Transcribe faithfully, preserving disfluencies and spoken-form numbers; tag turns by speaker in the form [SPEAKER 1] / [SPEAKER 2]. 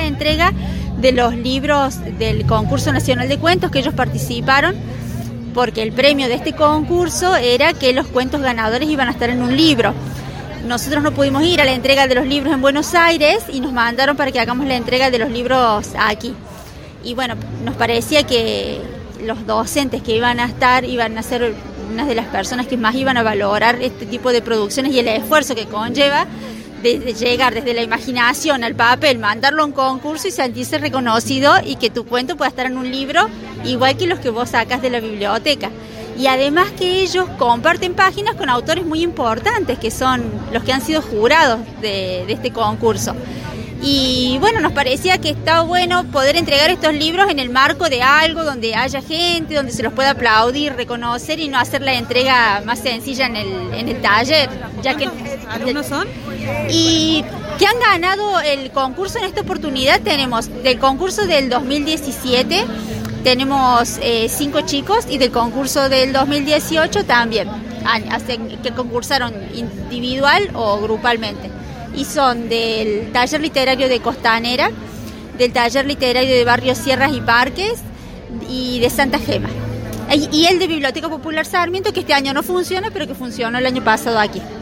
[SPEAKER 1] la entrega de los libros del concurso nacional de cuentos que ellos participaron, porque el premio de este concurso era que los cuentos ganadores iban a estar en un libro. Nosotros no pudimos ir a la entrega de los libros en Buenos Aires y nos mandaron para que hagamos la entrega de los libros aquí. Y bueno, nos parecía que los docentes que iban a estar iban a ser unas de las personas que más iban a valorar este tipo de producciones y el esfuerzo que conlleva de, de llegar desde la imaginación al papel, mandarlo a un concurso y sentirse reconocido y que tu cuento pueda estar en un libro igual que los que vos sacas de la biblioteca. Y además que ellos comparten páginas con autores muy importantes que son los que han sido jurados de, de este concurso. Y bueno, nos parecía que estaba bueno poder entregar estos libros en el marco de algo donde haya gente, donde se los pueda aplaudir, reconocer y no hacer la entrega más sencilla en el, en el taller. Ya que
[SPEAKER 2] ¿Algunos son?
[SPEAKER 1] Y que han ganado el concurso en esta oportunidad tenemos del concurso del dos mil diecisiete, tenemos eh, cinco chicos y del concurso del dos mil dieciocho también, que concursaron individual o grupalmente. Y son del taller literario de Costanera, del taller literario de Barrio Sierras y Parques y de Santa Gema. Y el de Biblioteca Popular Sarmiento, que este año no funciona, pero que funcionó el año pasado aquí.